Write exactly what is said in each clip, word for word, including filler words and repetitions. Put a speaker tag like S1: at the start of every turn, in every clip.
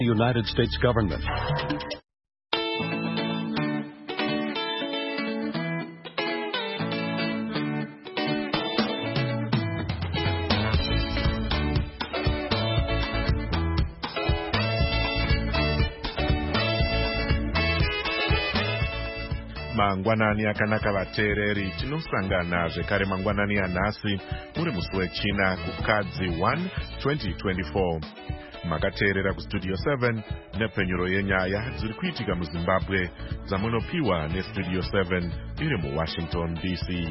S1: United States government.
S2: Mangwanani akanaka vateereri, tinosangana zvekare mangwanani anhasi muri musi wechina kukadzi first twenty twenty-four. Makateerera kustudio seven nepfenyuro yenyaya dziri kuitika muZimbabwe dzamunopiwa nestudio seven iri muWashington D C.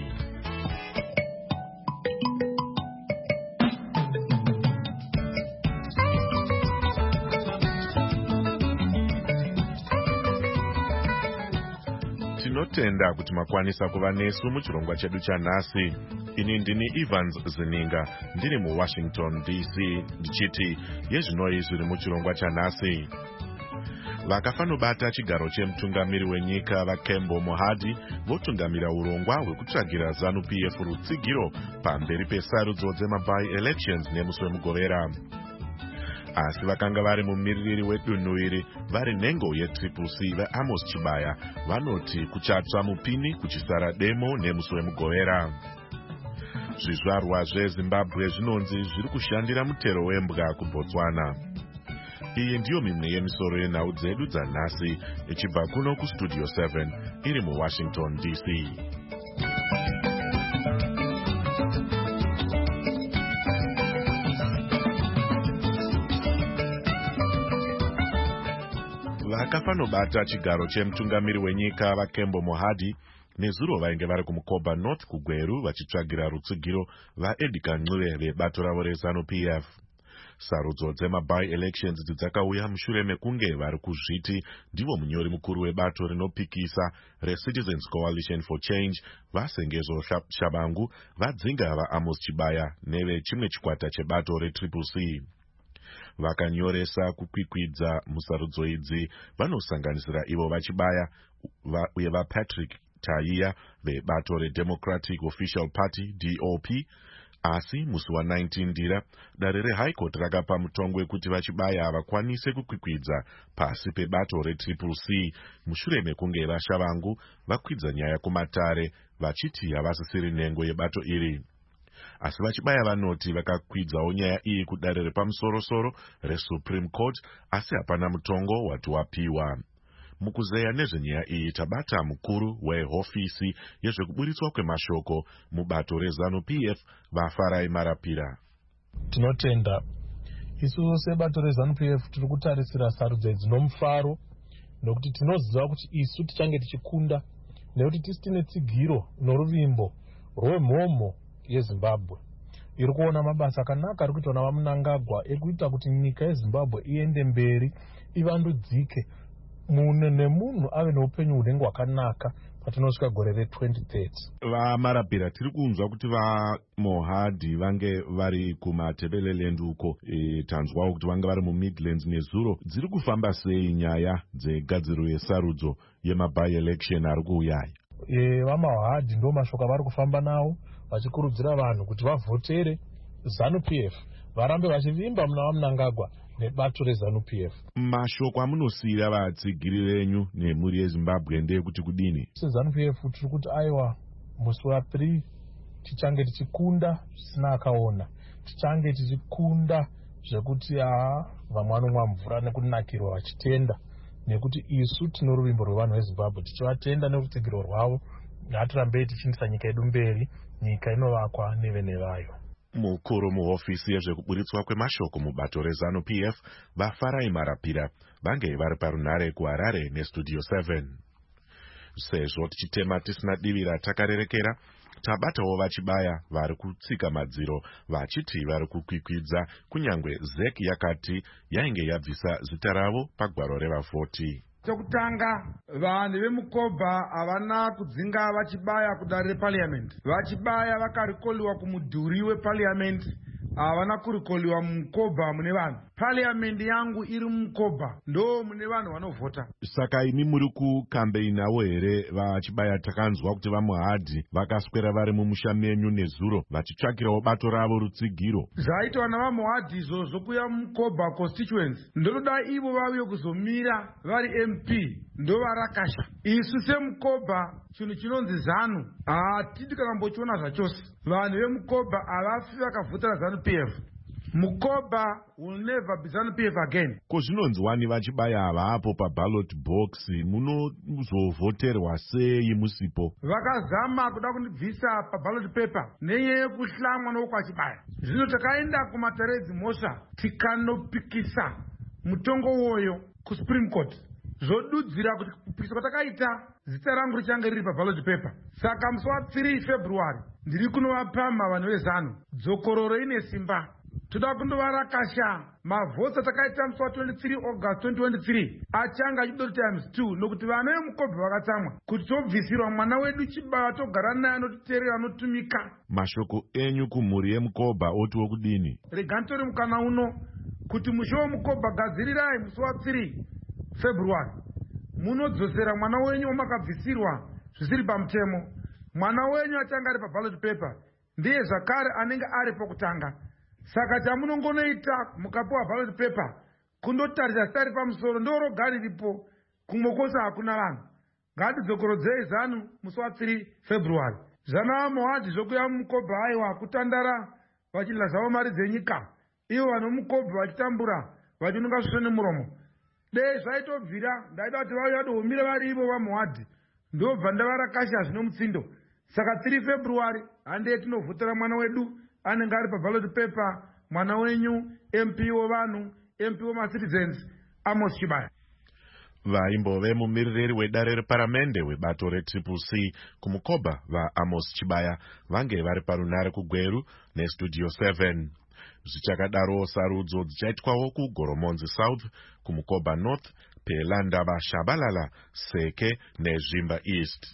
S2: Tinotenda kuti makwanisa kuva nesu muchirongwa chedu chanhasi. Ini ndini Evans Zininga ndiri muWashington D C ndichiti yezvinoi zviri muchirongwa chanhasi. Vakafanobata chigaro chemutungamiri wenyika vaKembo Mohadi votungamira urongwa hwekutsvagira ZANU P F rutsigiro pamberi pesarudzo dzema-by-elections nemusi wemugovera. Asi vakanga vari mumiririri wedunhu iri vari nhengo yetriple C veAmos Chibaya vanoti kuchatsva mupini kuchisara demo nemusi wemugovera. Zvizvarwa zveZimbabwe zvinonzi zviri kushandira mutero wembwa kuBotswana. Iyi ndiyo mimwe yemisoro yenhau dzedu dzanhasi ichibva kuno kustudio seven iri muWashington D C. Vakafanobata chigaro chemutungamiri wenyika vaKembo Mohadi nezuro vainge vari kumukoba North kugweru vachitsvagira rutsigiro vaEdgar Ncube vebato ravo reZANU P F. Sarudzo dzema-by-elections dzidzakauya mushure mekunge vari kuzviti ndivo munyori mukuru webato rinopikisa reCitizens Coalition for Change vaSengezo Shabangu vadzinga vaAmos Chibaya nevechimwe chikwata chebato retriple C. Vakanyoresa kukwikwidza musarudzo idzi vanosanganisira ivo vaChibaya uye vaPatrick Taiya vebato reDemocratic Official Party D O P. Asi musi wa19 ndira dare reHigh Court rakapa mutongo wekuti vaChibaya havakwanise kukwikwidza pasi pebato retriple C mushure mekunge vaShavangu vakwidza nyaya kumatare vachiti havasisiri nhengo yebato iri. Asi vaChibaya vanoti vakakwidzawo nyaya iyi kudare repamusorosoro reSupreme Court asi hapana mutongo wati wapiwa. Mukuzeya nezvenyaya iyi tabata mukuru wehofisi yezvekuburitswa kwemashoko mubato reZANU P F vaFarai Marapira.
S3: Tinotenda isu sebato reZANU P F tiri kutarisira sarudzo dzinomufaro nokuti tinoziva kuti isu tichange tichikunda nekuti tisi tine tsigiro noruvimbo rwemhomho yeZimbabwe iri kuona mabasa akanaka ari kuitwa navaMnangagwa ekuita kuti nyika yeZimbabwe iende mberi ivandudzike mune nemunhu ave neupenyu hunenge hwakanaka patinosvika gore retwenty thirty.
S2: VaMarapira, tiri kunzwa kuti vaMohadi vange vari kumatebeleland uko, e, tanzwawo kuti vange vari muMidlands nezuro. Dziri kufamba sei nyaya dzegadziro yesarudzo yema-by-election ari kuuyai?
S3: E, vaMohadi ndo mashoko vari kufamba nawo vachikurudzira vanhu kuti vavhotere ZANU P F varambe vachivimba muna vaMnangagwa nebato reZANU P F.
S2: Mashoko amunosiyira vatsigiri venyu nemhuri yeZimbabwe ndeyekuti kudini?
S3: SeZANU P F tiri kuti aiwa musi wa3 tichange tichikunda zvisina akaona, tichange tichikunda zvekuti haa vamwe vanomwa mvura nekunakirwa vachitenda nekuti isu tino ruvimbo rwevanhu veZimbabwe tichivatenda nerutsigiro rwavo. Ngatirambei tichiendesa nyika yedu mberi, nyika inovakwa nevene vayo.
S2: Mukuru muhofisi yezvekuburitswa kwemashoko mubato reZANU P F vaFarai Marapira vange vari parunhare kuHarare nestudio seven. Sezvo tichitema tisina divira takarerekera, tabatawo vaChibaya vari kutsika madziro vachiti vari kukwikwidza kunyange Z E C yakati yainge yabvisa zita ravo pagwaro revavhoti.
S4: Chokutanga, vanhu vemukoba havana kudzinga vaChibaya kudare reparliament. VaChibaya vakarikoliwa kumudhuri weparliament havana kurikoliwa mumukobha mune vanhu. Parliamendi yangu iri mumukobha ndo mune vanhu vanovhota.
S2: Saka imi muri kukambeinawo here vachibaya? Takanzwa kuti vamuhadhi vakaswera vari mumusha menyu nezuro vachitsvakirawo bato ravo rutsigiro.
S4: Zvaitwa navamuhadhi izvozvo kuya mumukobha constituency. Ndonoda ivo vauye kuzomira vari M P ndo varakasha. Isu semukobha chinhu chinonzi zanu hatidi takambochiona zvachose. Vanhu vemukobha havafi vakavhotera ZANU P F. Mukobha will never be ZANU P F again.
S2: Ko zvinonzwani vachibaya havapo paballot box munozovhoterwa sei musipo?
S4: Vakazama kuda kundibvisa paballot paper nenyaya yekuhlamwa nokwachibaya. Zvino takaenda kumateredzi mhosva tikanopikisa mutongo woyo kuSupreme Court. Zvodudzira kuti kupikisa kwatakaita zita rangu richange riri paballot paper. Saka musi wa-three February ndiri kunovapama vanhu vezanu dzokororo ine simba. Toda kundovarakasha mavhotsi atakaita musi wa-twenty-three August twenty twenty-three achanga achidoti times two nokuti vana vemukobha vakatsamwa kuti tobvisirwa mwana wedu chibaya togara naye anotiteerera anotumika.
S2: Mashoko enyu kumhuri yemukobha otiwo kudini?
S4: Regani tori mukana uno kuti musho wemukobha gadzirirai musi wa-three February munodzosera mwana wenyu wamakabvisirwa zvisiri pamutemo. Mwana wenyu achanga ari paballot paper ndiye zvakare anenge ari pokutanga. Saka chamunongonoita mukapuwa ballot paper kundotarisa zita riri pamusoro ndoroga riripo, kumwe kwose hakuna vanhu. Ngatidzokorodzei zanu musi wa-three February. Zvana muhadhi zvokuya mumukobha aiwa kutandara vachidla zvavo mari dzenyika, ivo vanhu mumukobha vachitambura vachinonga svisvo nemuromo. Dei zvaitobvira ndaida kuti vauya vadohumira vari ivo vamuhadhi ndobva ndavarakasha zvino mutsindo. Saka three February handei tinovhotera mwana wedu anenge ari paballot paper, mwana wenyu M P wovanhu, M P wemacitizens, Amos Chibaya.
S2: Vaimbove mumiririri wedare reparamende webato retriple C kumukobha vaAmos Chibaya vange vari parunare kuGweru nestudio seven. Zvichakadaro sarudzo dzichaitwawo kuGoromonzi South, kumukobha North, peLandaba Shabalala, Seke neZvimba East.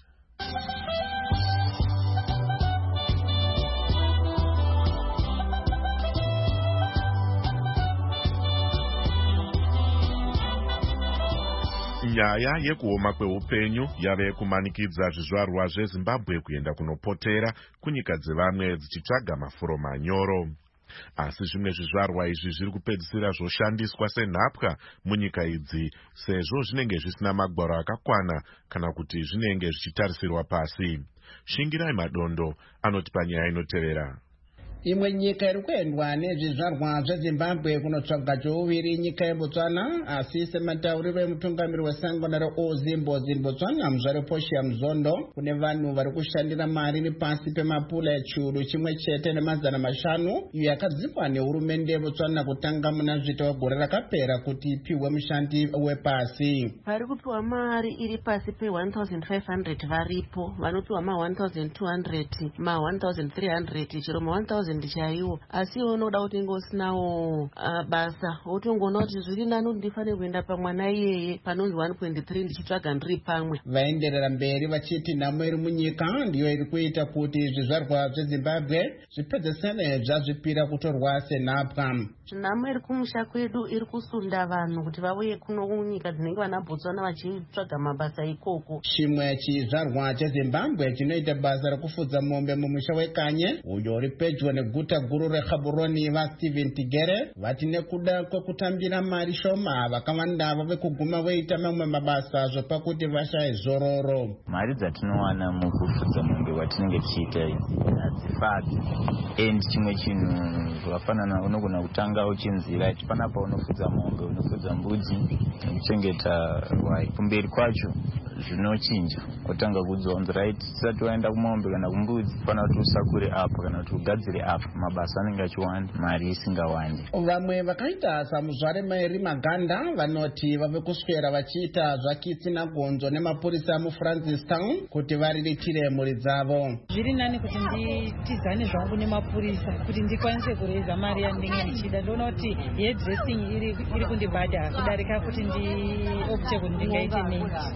S2: Nyaya yekuoma kweupenyu yave kumanikidza zvizvarwa zveZimbabwe kuenda kunopotera kunyika dzevamwe dzichitsvaga mafuro manyoro. Asi zvimwe zvizvarwa izvi zviri kupedzisira zvoshandiswa senhapwa munyika idzi sezvo zvinenge zvisina magwaro akakwana kana kuti zvinenge zvichitarisirwa pasi. Shingirai Madondo anoti panyaya inotevera.
S1: Imwe nyika iri kuendwa nezvizvarwa zveZimbabwe kunotsvaga chouviri nyika yeBotswana, asi sematauriro emutungamiri wesango reOzimbozi Botswana Muzvare Portia Muzondo, kune vanhu vari kushandira mari iri pasi pemapula echiuru chimwe chete nemazana mashanu iyo yakadzikwa nehurumende yeBotswana kutanga muna zvita wegore rakapera kuti ipiwe mushandi wepasi.
S5: Vari kupiwa mari iri pasi pe one thousand five hundred varipo, vanopiwa ma one thousand two hundred, ma one thousand three hundred, chero ma one thousand chaiwo. Asi unoda kuti ngosinawo uh, basa utongoona kuti zviri nani ndifane kuenda pamwana iyeye panonzi one point three ndichitsvaga ndiri pamwe.
S1: Vaenderera mberi vachiti nhamo iri munyika ndiyo iri kuita kuti zvizvarwa zveZimbabwe zvipedzesene zvazvipira kutorwa senhapwa.
S5: Nhamo iri kumusha kwedu iri kusunda vanhu kuti vauye kuno kunyika dzinenge vana Botswana vachitsvaga mabasa ikoko.
S1: Chimwe chizvarwa cheZimbabwe chinoita basa rekufudza mombe mumusha wekanye uyo uri pedyo neguta guru reGaborone vaSteven Tigere vati nekuda kwekutambira mari shoma vakawanda vave kuguma voita mamwe mabasa zvopakuti vashaye zororo.
S6: Mari dzatinowana mukufudza mombe watinenge tichiita hadzifadzi. And chimwe chinhu zvakafanana unogona kutanga uchinzira panapa unofudza mombe, unofudza mbudzi, kuchengeta wai. Kumberi kwacho zvinochinja kutanga kudzonza right, tisati waenda kumombe kana kumbudzi fana kuti usakure apo kana kuti ugadzire apo, mabasa anenge achiwanda mari isingawandi.
S1: Vamwe vakaita saMuzvare Mairi Maganda vanoti vave kuswera vachiita zvakitsi nagonzo nemapurisa muFrancistown kuti variritire mhuri dzavo.
S7: Zviri nani kuti nditizane zvangu nemapurisa kuti ndikwanise kureza mari yandinenge ndichida. Ndoona kuti hairdressing iri iri kundibhadha kudarika kuti ndiopte kuti ndingaite neti.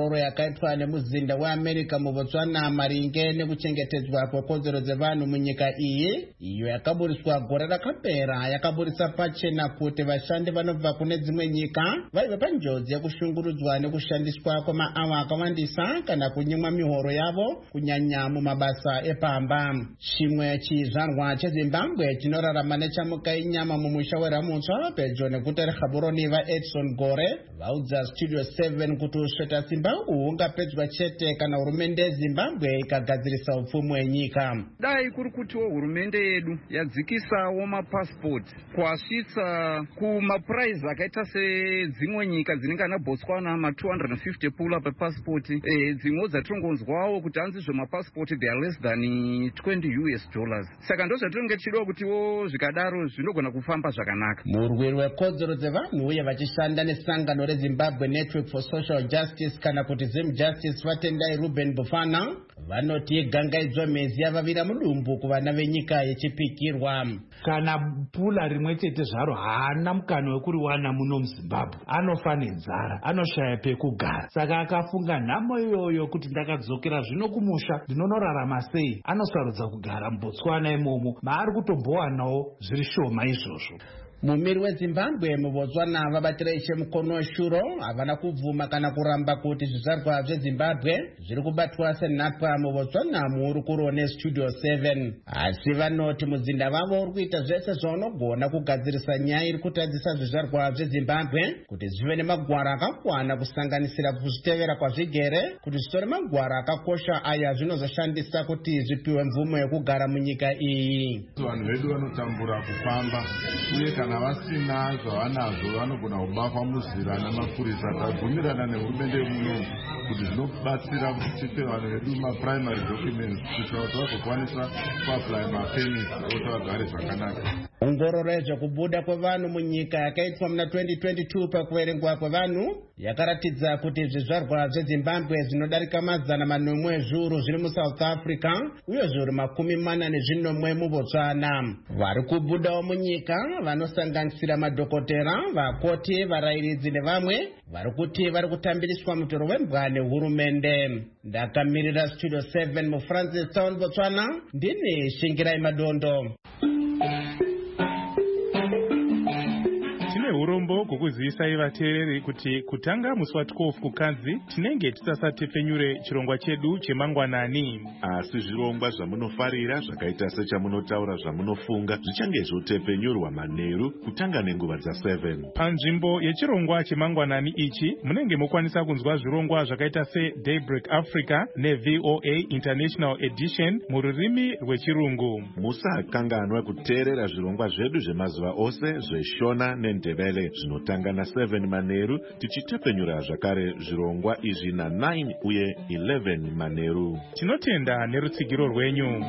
S1: ongororo yakaitwa nemuzinda weamerica mubotswana maringe nekuchengetedzwa kwekodzero dzevanhu munyika iyi, iyo yakaburiswa gore rakapera, yakaburisa pachena kuti vashandi vanobva kune dzimwe nyika vaiva panjodzi yekushungurudzwa nekushandiswa kwemaawa akawandisa kana kunyimwa mihoro yavo kunyanya mumabasa epamba. Chimwe chizvarwa chezimbabwe chinorarama nechamuka inyama mumusha weramutsva pedyo neguta reGaborone vaEdson Gore vaudza Studio seven kuti usveta simba uhu ungapedzwa chete kana hurumende yezimbabwe ikagadzirisa upfumi hwenyika.
S8: Dai kuri kutiwo hurumende yedu yadzikisawo mapasipoti kwasvitsa kumapuraizi akaita sedzimwe nyika dzinenge ana Botswana ma two hundred fifty pula pepasipoti, e, dzimwe dzatinongonzwawo kuti hanzi zvemapasipoti they are less than twenty U S dollars. Saka ndo zvatinenge tichidiwa kutiwo zvikadaro zvinogona kufamba zvakanaka.
S1: Murwiri wekodzero dzevanhu uye vachishanda nesangano reZimbabwe Network for Social Justice kana kuti Zim Justice vatendai Ruben Bufana vanoti gangaidzwa mhezi yavavira mudumbu kuvana venyika yechipikirwa.
S9: Kana pula rimwe chete zvaro haana mukana wekuriwana muno muZimbabwe, anofa nenzara, anoshaya pekugara. Saka akafunga nhamo iyoyo kuti ndakadzokera zvino kumusha ndinonorarama sei, anosarudza kugara muBotswana imomo maari kutombowanawo zviri shoma izvozvo.
S1: Mumiri weZimbabwe muBotswana vabatira ishe mukono weshuro havana kubvuma kana kuramba kuti zvizvarwa zveZimbabwe zviri kubatwa senhapwa muBotswana muhurukuro neStudio seven. Asi vanoti muzinda vavo uri kuita zvese zvaunogona kugadzirisa nyaya iri kutadzisa zvizvarwa zveZimbabwe kuti zvive nemagwara akakwana kusanganisira kuzvitevera kwazvigere kuti zvitore magwara akakosha aya zvinozoshandisa kuti zvipiwe mvumo yekugara munyika iyi.
S10: Vanhu vedu vanotambura kufamba uye kana vasina zvavanazvo vanogona kubatwa muzira namapurisa. Tabvumirana nehurumende yemuno kuti zvinobatsira kuti tipe vanhu vedu maprimary documents kuitira kuti vazokwanisa kuapply mapermits oti vagare zvakanaka.
S1: Ongororo yezvekubuda kwevanhu munyika yakaitwa muna twenty twenty-two pakuverengwa kwevanhu yakaratidza kuti zvizvarwa zveZimbabwe zvinodarika mazana manomwe ezviuru zviri muSouth Africa uye zviuru makumi mana nezvinomwe muBotswana. Vari kubudawo munyika vanosanganisira madhokotera, vakoti, varayiridzi nevamwe vari kuti vari kutambiriswa mutoro wembwa nehurumende. Ndakamirira Studio seven muFrancistown, Botswana, ndini Shingirai Madondo.
S11: Urombo kukuzivisai vateereri kuti kutanga musi wa twelve kukadzi tinenge tisasatepfenyure chirongwa chedu chemangwanani.
S2: Asi zvirongwa zvamunofarira zvakaita sechamunotaura zvamunofunga zvichange zvotepfenyurwa manheru kutanga nenguva dza seven.
S11: Panzvimbo yechirongwa chemangwanani ichi munenge mokwanisa kunzwa zvirongwa zvakaita seDaybreak Africa neV O A International Edition mururimi rwechirungu.
S2: Musakanganwa kuteerera zvirongwa zvedu zvemazuva ose zveshona nendebele zvinotanga na seven manheru tichitepfenyura zvakare zvirongwa izvi na nine uye eleven manheru.
S11: Tinotenda nerutsigiro rwenyu.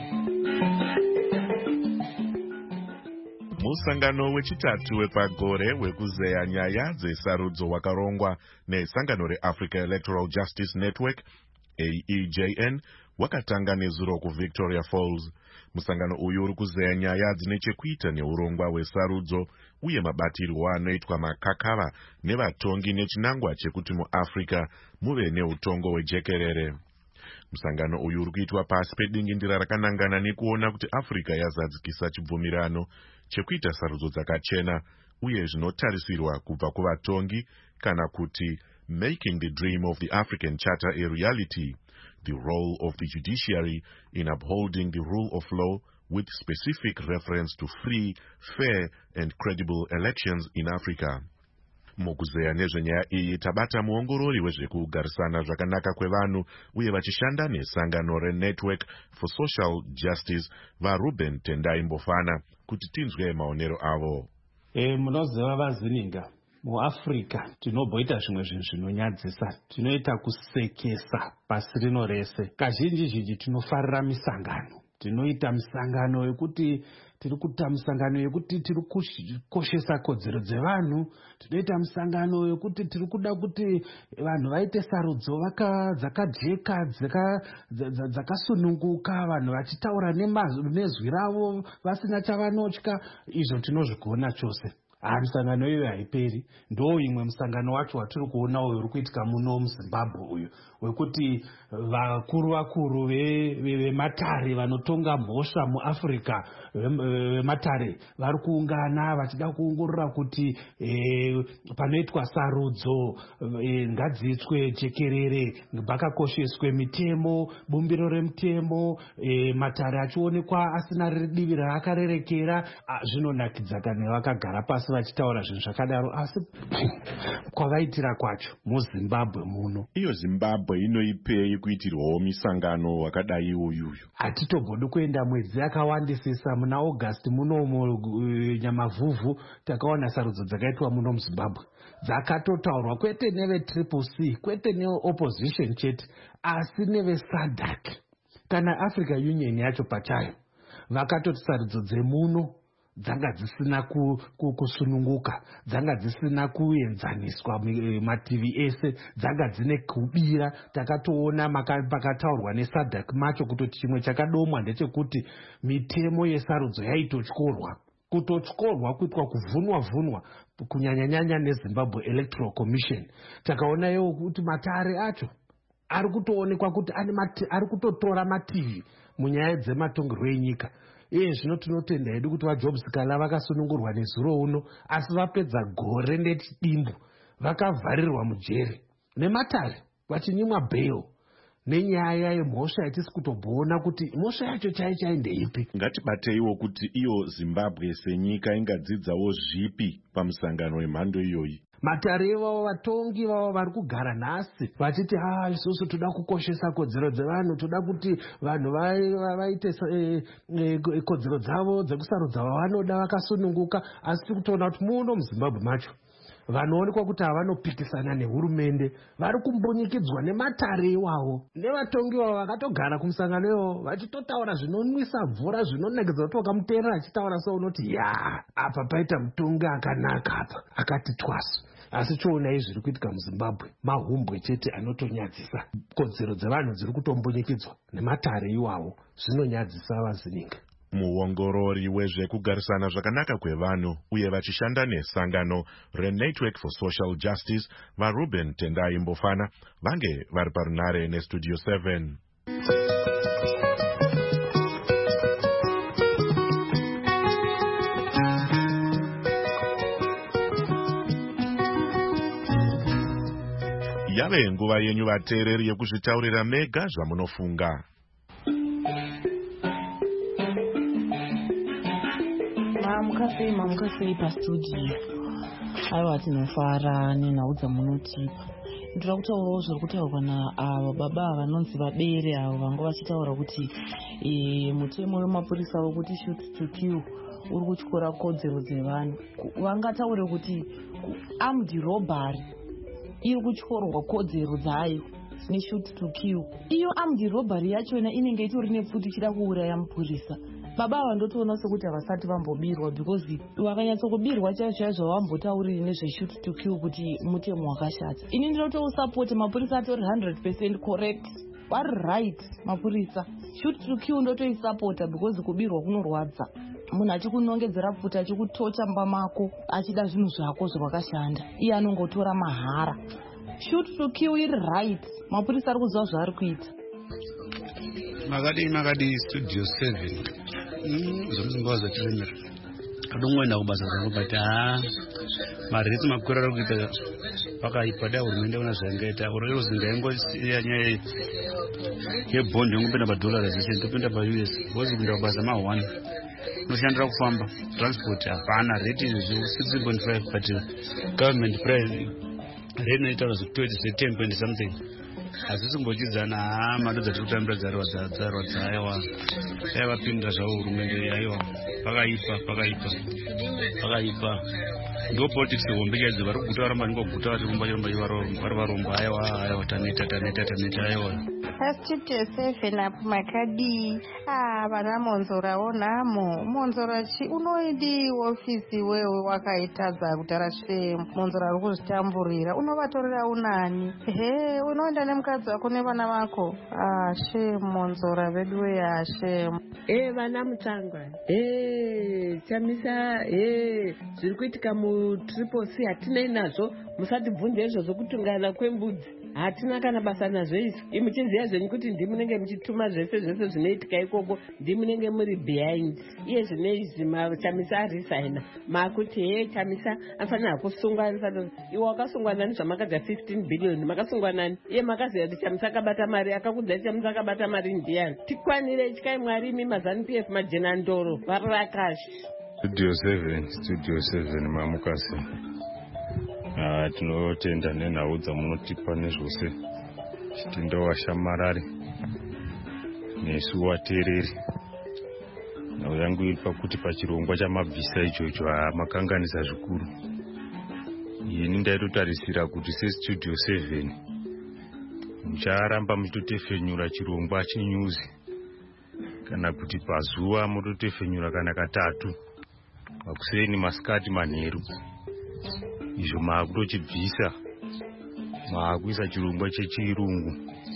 S2: Musangano wechitatu wepagore wekuzeya nyaya dzesarudzo wakarongwa nesangano reAfrica Electoral Justice Network A E J N wakatanga nezuro kuVictoria Falls. Musangano uyu uri kuzeya nyaya dzine chekuita neurongwa hwesarudzo uye mabatirwo anoitwa makakava nevatongi nechinangwa chekuti muAfrica muve neutongo hwejekerere. Musangano uyu uri kuitwa pasi pedingindira rakanangana nekuona kuti Africa yazadzikisa chibvumirano chekuita sarudzo dzakachena uye zvinotarisirwa kubva kuvatongi kana kuti making the dream of the African Charter a reality, the role of the judiciary in upholding the rule of law with specific reference to free, fair and credible elections in Africa. Mukuzeya nezvenyaya iyi tabata muongorori wezvekugarisana zvakanaka kwevanhu uye vachishanda nesangano reNetwork for Social Justice vaRuben Tendai Mbofana kuti tinzwe maonero avo.
S9: E, munoziva vazininga muAfrica tinobhoita zvimwe zvinhu zvinonyadzisa, tinoita kusekesa pasi rino rese. Kazhinji zhinji tinofarira misangano, tinoita misangano yekuti tiri kuita misangano yekuti tiri kukoshesa kodzero dzevanhu, tinoita misangano yekuti tiri kuda kuti vanhu vaite sarudzo dzakajeka dzakasununguka, vanhu vachitaura nezwi ravo vasina chavanotya. Izvo tinozvigona chose. misangano iyo haiperi. Ndo imwe musangano wacho watiri kuona uyu uri kuitika muno muZimbabwe uyu wekuti vakuru vakuru vematare vanotonga mhosva muAfrica vematare vari kuungana vachida kuongorora kuti panoitwa sarudzo ngadziitwe jekerere, pakakosheswe mitemo, bumbiro remutemo, matare achionekwa asina divi raakarerekera. Zvinonakidza kana vakagara pasi vachitaura zvinhu zvakadaro, asi kwavaitira kwacho muZimbabwe muno.
S2: Iyo Zimbabwe inoipei kuitirwawo misangano wakadai uyuyu?
S9: Hatitogoni kuenda mwedzi yakawandisisa. Muna August munomo Nyamavhuvhu takaona sarudzo dzakaitwa muno muZimbabwe dzakatotaurwa kwete neve triple C, kwete neopposition chete, asi neve SADC kana Africa Union yacho pachayo. Vakatoti sarudzo dzemuno dzanga dzisina kusununguka, dzanga dzisina kuenzaniswa mativi ese, dzanga dzine kubira. Takatoona pakataurwa neSADC macho kutoti chimwe chakadomwa ndechekuti mitemo yesarudzo yaitotyorwa, kutotyorwa kuitwa kuvhunwa vhunwa kunyanyanyanya neZimbabwe Electoral Commission. Takaona iwo kuti matare acho ari kutoonekwa kuti ari kutotora mativi munyaya dzematongerwo enyika. Iye zvino tinotenda hedu kuti vaJobs Kala vakasunungurwa nezuro uno, asi vapedza gore nechidimbu vakavharirwa mujeri nematare vachinyimwa bail nenyaya yemhosva yatisi kutoboona kuti mhosva yacho chai chai ndeipi.
S2: Ngatibateiwo kuti iyo Zimbabwe senyika ingadzidzawo zvipi pamusangano wemhando iyoyi.
S9: Matare ivavo vatongi vavo vari kugara nhasi vachiti ah, isusu toda kukoshesa kodzero dzevanhu, toda kuti vanhu vaite kodzero dzavo dzekusarudza vavanoda vakasununguka. Asi tiri kutoona kuti muno muZimbabwe macho vanoonekwa kuti havanopikisana nehurumende vari kumbunyikidzwa nematare iwavo nevatongi vavo vakatogara kumusangano iwavo vachitotaura zvinonwisa mvura, zvinonakidza kuti wakamuteerera achitaura so unoti ya apa paita mutongi akanaka apa akati twasu. Asi choonai zviri kuitika muZimbabwe mahumbwe chete anotonyadzisa. Kodzero dzevanhu dziri kutombunyikidzwa nematare iwavo, zvinonyadzisa vazininga.
S2: Muongorori wezvekugarisana zvakanaka kwevanhu uye vachishanda nesangano reNetwork for Social Justice vaRuben Tendai Mbofana vange vari parunare neStudio seven. Yave nguva yenyu vateereri yekuzvitaurira mega zvamunofunga.
S12: Mamukasei mamukasei pastudio. Aiwa tinofara nenhau dzamunotipa. Ndinoda kutaurawo zviri kutaurwa naavo baba vanonzi vabere avo vanga vachitaura kuti mutemo wemapurisa wokuti shoot to kill uri kutyora kodzero dzevanhu. Vangataure kuti armed robbery iri kutyorwa kodzero dzayo neshoot to kill. Iyo armed robbery yachona inenge itori nepfuti ichida kuuraya mupurisa. Baba vandotoona sekuti havasati vambobirwa because vakanyatsokubirwa chaizvo chaizvo vambotauriri nezveshoot to kill kuti mutemo wakashata. Ini ndinotousapoti mapurisa atori one hundred percent correct. Vari right mapurisa. Shoot to kill ndotoisapota because kubirwa kunorwadza. Munhu achikunongedzera pfuta achikutocha mumba mako achida zvinhu zvako zvakashanda, iye anongotora mahara. Shoot to kill iri right. Mapurisa ari kuziva zvaari kuita.
S13: Makadi makadi Studio seven. Zomuzimba zvatiremera. Adongoenda kubasa zangu but ah maretsi makuru ari kuita pakaipa da hurumende una zvangaita. Urero zingaengo nyaya yebhondi yongopinda padollar zvese ndopinda paU S. Wozi kupinda kubasa ma one. Noshandira kufamba transport hapana rate izvo six point five but government price rate inoitaura kuti ten point something. Asi simbochidzana ha mari dzatiri kutambira dzarwa dzarwa dzaiwa yaivapindira zvavo hurumende yaiwa pakaipa pakaipa pakaipa. Ndo politics hombe chaidzi vari kuguta varamba ningoguta vari rumba chirumba vari varomba aiwa aiwa taneta taneta taneta aiwa.
S14: Studio seven apo makadi. Ah, vana Monzorawo namo. Monzora chi unoidi ofisi wewe wakaitadza kutara shemu. Monzora ari kuzvitamburira. Unovatorera unani? He, unoenda nemukadzi wako nevana vako. Ah, shemu Monzora vedu we ah shemu.
S15: Eh, vana Mutangwa. Eh, Chamisa, eh, zviri kuitika mu Triple C hatinei nazvo. Musatibvunze izvo zvokutungana kwembudzi. Hatina kana basa nazvo izvi. Imuchiziva zvenyu kuti ndimunenge muchituma zvese zvese zvinoitika ikoko, ndimunenge muri behind. Iye zvinezvi Chamisa arisaina. Makuti he Chamisa afanira kusungwa, afanira iwe wakasungwa nani zvamakadza fifteen billion, makasungwa nani? Iye makaziva kuti Chamisa akabata mari, akakudza Chamisa akabata mari ndiani? Tikwanire tyai Mwari imi mazanu P F majena ndoro varakashi.
S16: Studio seven, Studio seven mamukasi. Ah, tinotenda nenhau dzamunotipa nezvose. Chitenda washamarari nesu watereri. Nhau yangu iri pakuti pachirongwa chamabvisa ichocho makanganisa zvikuru. Ini ndaitotarisira kuti sestudio seven mucharamba muchitotefenyura chirongwa chenyuzi, kana kuti pazuva mutotefenyura kana katatu, makuseni, masikati, manheru. Izvo maakutochibvisa, maakuisa chirongwa chechirungu.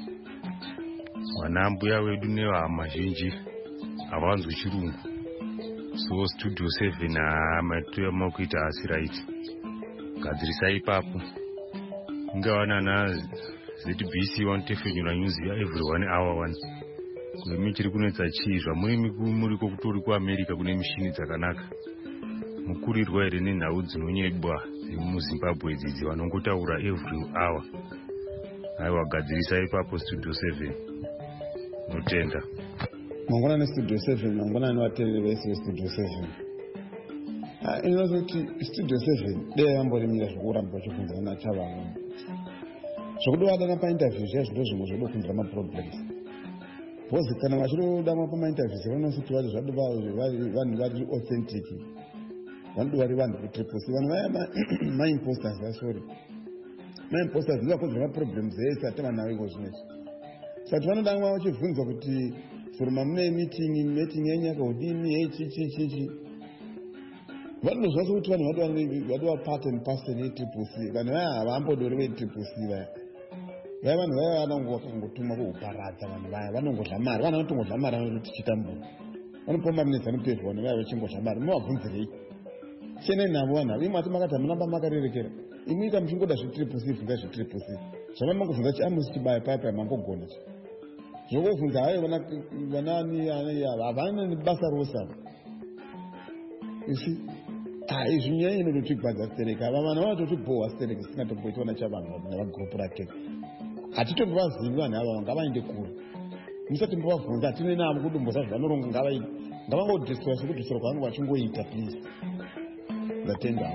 S16: Wana mbuya wedu nevahama zhinji havanzwi chirungu, so Studio seven amatoya makuita asi right. Gadzirisai ipapo. Ingava nana Z B C vanotefenyura nyuzi ya every one hour one. Kune chiri kunetsa chii zvamuri muriko kutori kuAmerica kune mishini dzakanaka. Mukurirwa here nenhau dzinonyebwa muZimbabwe dzidzi vanongotaura every hour. Aiwa, gadzirisai ipapo Studio seven. Notenda.
S17: Mangwana Studio seven, mangwana ni watereri vese Studio seven. Ah, inozo kuti Studio seven dei yamborimira zvokuramba vachifunzana nachavanhu. Zvokuti wadana painterviews yazvo zvimwe zvoda kunzwa maproblems. Bozi kana vachiroda pamainterviews vanosuti vari zvado vanhu vari authentic. Vanhu vari vanhu kutriple C. Vanhu vaya ma-imposters vasori. Ma-imposters ndivo vakonzera maproblems ese atava nawo iko zvinezvi. Saka vanoda mwa vachibvunzwa kuti soroma mune meeting, meeting yenyaka udini, hechi chi chi chi. Vanozwa sokuti vanhu vado part and parcel ye-Triple C. Vanhu vaya havambodori ve-Triple C vaya. Vaya vanhu vaya vanongotuma kuuparadza vanhu vaya, vanongodla mari, vana vanotongodla mari vanoti chitambura. Vanopoma munedzano P F vanhu vaya vachingodla mari, muvabvunzirei. Chenei navo vanhu ava, imwe ati makati hamunamba makarerekera. Imwe muchingoda zve-Triple C, funga zve-Triple C. Zvavanombovhunza chi amusi chibaya paya mangogona chi. Zvokuvhunza hayo vanani havana nebasa rosava. You see? Ah, izvi nyaya inototigwadza stereka. Ava vanhu vanototibhowa stereka sisingatomboitwa nachavanhu navagrupu rake. Hatitombovazivi vanhu ava, ngavaende kure. Musati mbovabvunza hatine navo kudumbosa zvavanoronga, ngavaide. Ngavangodhiswa sekudhiswa kwavanhu vachingoita please. Ndatenda.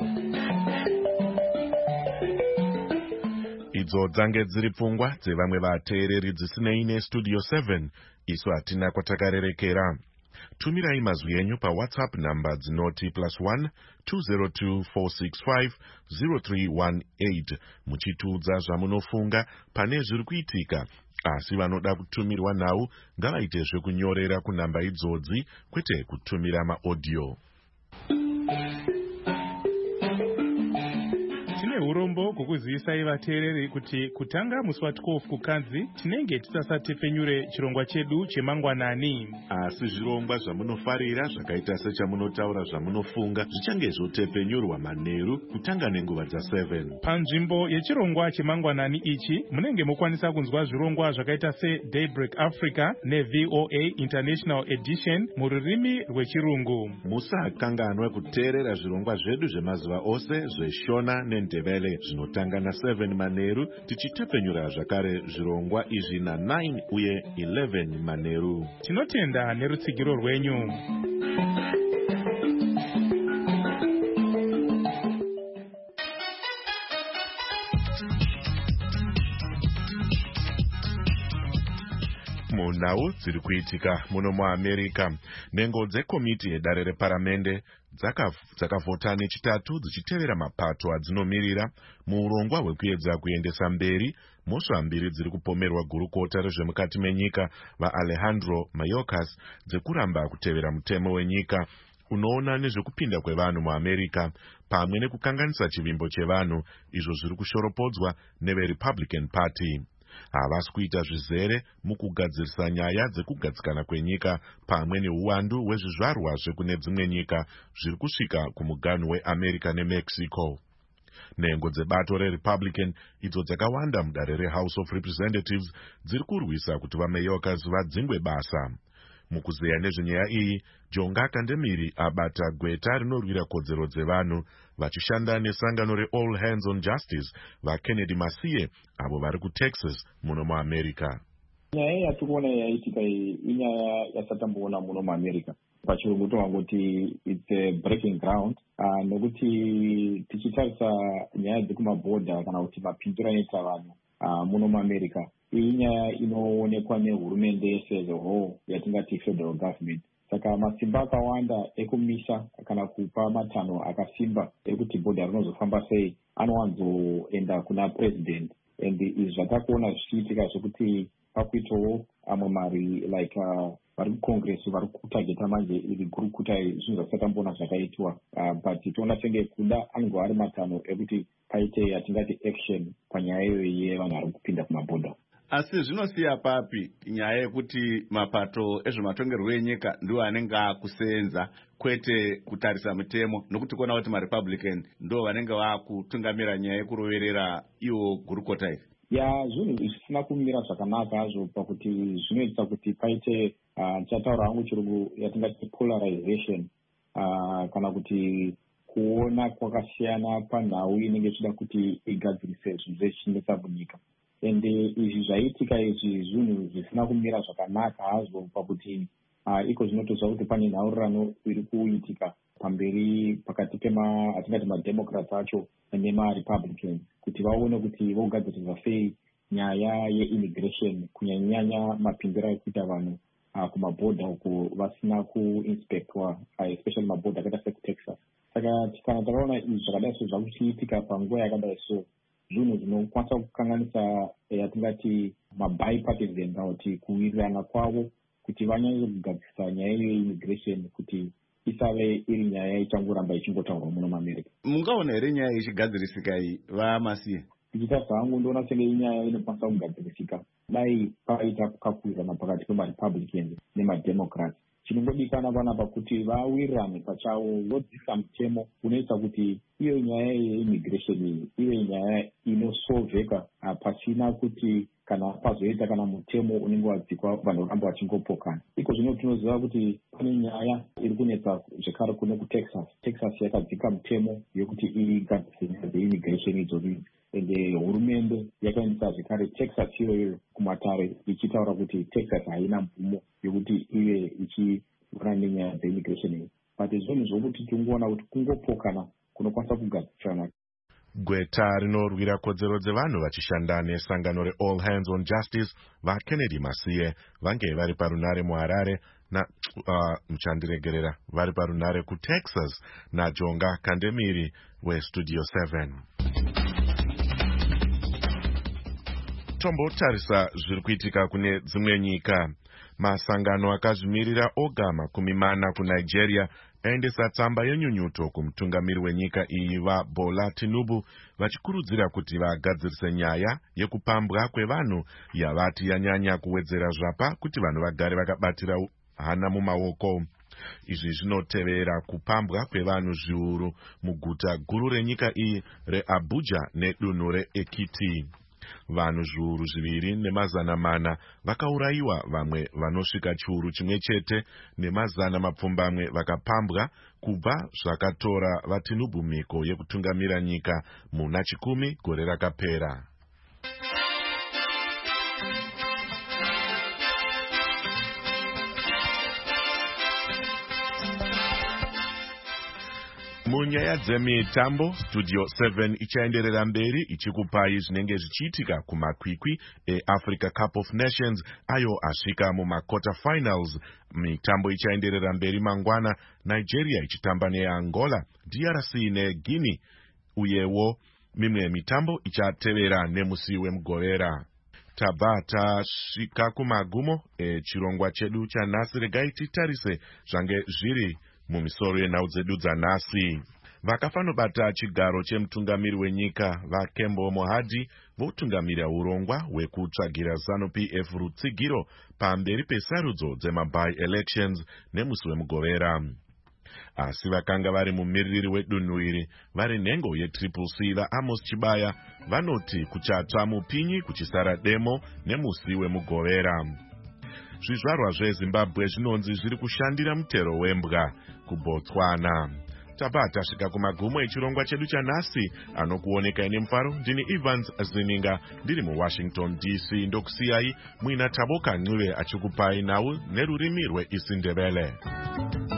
S2: Idzo dzange dziri pfungwa dzevamwe vateereri dzisinei neStudio seven, isu hatina kwatakarerekera. Tumirai mazwi enyu paWhatsApp namba dzinoti plus one two zero two four six five zero three one eight muchitiudza zvamunofunga pane zviri kuitika. Asi vanoda kutumirwa nhau ngavaite zvekunyorera kunamba idzodzi, kwete kutumira maaudio.
S11: Urombo kukuzivisai vateereri kuti kutanga musi wa twelve kukanzi tinenge tisasatefenyure chirongwa chedu chemangwanani.
S2: Asi zvirongwa zvamunofarira zvakaita sechamunotaura zvamunofunga zvichange zvotefenyurwa manheru kutanga nenguva dza seven.
S11: Panzvimbo yechirongwa chemangwanani ichi munenge mokwanisa kunzwa zvirongwa zvakaita se Daybreak Africa ne V O A International Edition mururimi rwechirungu.
S2: Musakanganwa kuteerera zvirongwa zvedu zvemazuva ose zveshona nendebele zvinotanga na seven manheru, tichitefenyura zvakare zvirongwa izvi na nine uye eleven manheru.
S11: Tinotenda nerutsigiro rwenyu.
S2: Munhau dziri kuitika muno muAmerica, nhengo dzekomiti yedare reparamende dzakavhota nechitatu dzichitevera mapato adzinomiririra muurongwa hwekuedza kuendesa mberi mhosva mbiri dziri kupomerwa gurukota rezvemukati menyika vaAlejandro Mayorkas dzekuramba kutevera mutemo wenyika unoona nezvekupinda kwevanhu muamerica pamwe nekukanganisa chivimbo chevanhu izvo zviri kushoropodzwa neveRepublican Party. Havasi kuita zvizere mukugadzirisa nyaya dzekugadzikana kwenyika pamwe neuwandu hwezvizvarwa zvekune dzimwe nyika zviri kusvika kumuganhu weAmerica neMexico. Nhengo dzebato reRepublican idzo dzakawanda mudare reHouse of Representatives dziri kurwisa kuti vaMayorkas vadzingwe basa. Mukuzeya nezvenyaya iyi, Jonga Kandemiri abata gweta rinorwira kodzero dzevanhu vachishanda nesangano reAll Hands on Justice vaKennedy Masiye avo vari kuTexas muno muAmerica.
S18: Nyaya yatikuona yaitika iyi inyaya yasatamboona muno muAmerica. Pachirungu tongoti it's a breaking ground uh, nekuti tichitarisa nyaya dzekumabhodha kana kuti mapindura anoita vanhu uh, muno muAmerica. Iyi nyaya inoonekwa nehurumende as a whole yatingati federal government. Saka masimba akawanda ekumisa kana kupa matanho akasimba ekuti bhodha rinozofamba sei anowanzoenda kuna president. And izvi zvatakuona zvichiitika zvekuti pakuitawo amwe mari like uh, vari kucongress vari kutageta manje iri gurukuta zvinhu zvasatamboona zvakaitwa uh, but toona senge kuda anenge ari matanho ekuti paite yatingati action panyaya iyoyo yevanhu vari kupinda kumabhodha.
S19: Asi zvinosiya papi nyaya yekuti mapato ezvematongerwo enyika ndiwo anenge akusenza kwete kutarisa mutemo, nokuti kuona kuti maRepublican ndo vanenge vakutungamira nyaya yekuroverera iwo gurukota iri.
S18: Ya zvinhu zvisina kumira zvakanaka hazvo pakuti zvinoita kuti paite uh, chataura hangu chirungu yatingati polarization uh, kana kuti kuona kwakasiyana panhau inenge ichida kuti igadzirise zvinhu zvechinetsa munyika. Ende izvi zvaitika izvi zvinhu zvisina kumira zvakanaka hazvo pakuti uh, iko zvinotozva kuti pane nhaurirano iri kuitika pamberi pakati pema atingati mademocrats acho nemaRepublicans kuti vaone kuti vogadzirisa sei nyaya yeimmigration kunyanyanya mapindura ekuita vanhu uh, kumabhodha uko vasina kuinspectwa uh, especially mabhodha akaita sekuTexas. Saka kana takaona izvi zvakadai so zvakuchiitika panguva yakadai so zvinhu zvinokwanisa kukanganisa yatingati mabipartisan kana kuti kuwirirana kwavo kuti vanyanye kugadzirisa nyaya yeimmigration kuti isave iri nyaya ichangoramba ichingotaurwa muno muAmerica.
S19: Mungaona here nyaya ichigadzirisika iyi vaMasiye?
S18: Tichitarisa hangu ndoona senge inyaya inokwanisa kugadzirisika dai paita kukakurirana pakati pemaRepublicans nemademocrats. Chinongodikana panapa kuti vawirirane pachavo vodzisa mutemo unoita kuti iyo nyaya yeimmigration iyi ive nyaya inosolveka pasina kuti kana pazoita kana mutemo unenge wadzikwa vanhu voramba vachingopokana. Iko zvino tinoziva kuti pane nyaya iri kunetsa zvekare kuno kuTexas. Texas yakadzika mutemo yokuti igadzise nyaya dzeimmigration idzoni. Ende hurumende yakaendesa zvekare Texas iyoyo kumatare ichitaura kuti Texas haina mvumo yokuti ive ichiona nenyaya dzeimmigration iyi. But zvinhu zvokuti tingoona kuti kungopokana kunokwanisa kugadzirana.
S2: Gweta rinorwira kodzero dzevanhu vachishanda nesangano reAll Hands on Justice vaKennedy Masiye vange vari parunare muHarare na uh, muchandiregerera vari parunare kuTexas naJonga Kandemiri weStudio seven. Tombotarisa zviri kuitika kune dzimwe nyika. Masangano akazvimirira oga makumi mana kuNigeria aendesa tsamba yenyunyuto kumutungamiri wenyika iyi vaBola Tinubu vachikurudzira kuti vagadzirise nyaya yekupambwa kwevanhu yavati yanyanya kuwedzera zvapa kuti vanhu vagare vakabatira hana mumaoko. Izvi zvinotevera kupambwa kwevanhu zviuru muguta guru renyika iyi reAbuja nedunhu reEkiti. Vanhu zviuru zviviri nemazana mana vakaurayiwa, vamwe vanosvika chiuru chimwe chete nemazana mapfumbamwe vakapambwa kubva zvakatora vaTinubu mhiko yekutungamira nyika muna chikumi gore rakapera. munyaya dzemitambo studio seven ichaenderera mberi ichikupai zvinenge zvichiitika kumakwikwi eAfrica Cup of Nations ayo asvika mumaquarter finals. Mitambo ichaenderera mberi mangwana, Nigeria ichitamba neAngola, D R C neGuinea, uyewo mimwe mitambo ichatevera nemusi wemugovera. Tabva tasvika kumagumo echirongwa chedu chanhasi. Regai titarise zvange zviri mumisoro yenhau dzedu dzanhasi. Vakafanobata chigaro chemutungamiri wenyika vaKembo Mohadi votungamirira urongwa hwekutsvagira ZANU-P F rutsigiro pamberi pesarudzo dzema-by-elections nemusi wemugovera. Asi vakanga vari mumiririri wedunhu iri vari nhengo yetriple C vaAmos Chibaya vanoti kuchatsva mupinyi kuchisara demo nemusi wemugovera. Zvizvarwa zveZimbabwe zvinonzi zviri kushandira mutero wembwa kuBotswana. Tabva tasvika kumagumo echirongwa chedu chanhasi. Anokuoneka ine mufaro ndini Evans Zininga ndiri muWashington D C ndokusiyai muina Taboka Ncube achikupai nhau nerurimi rweIsindebele.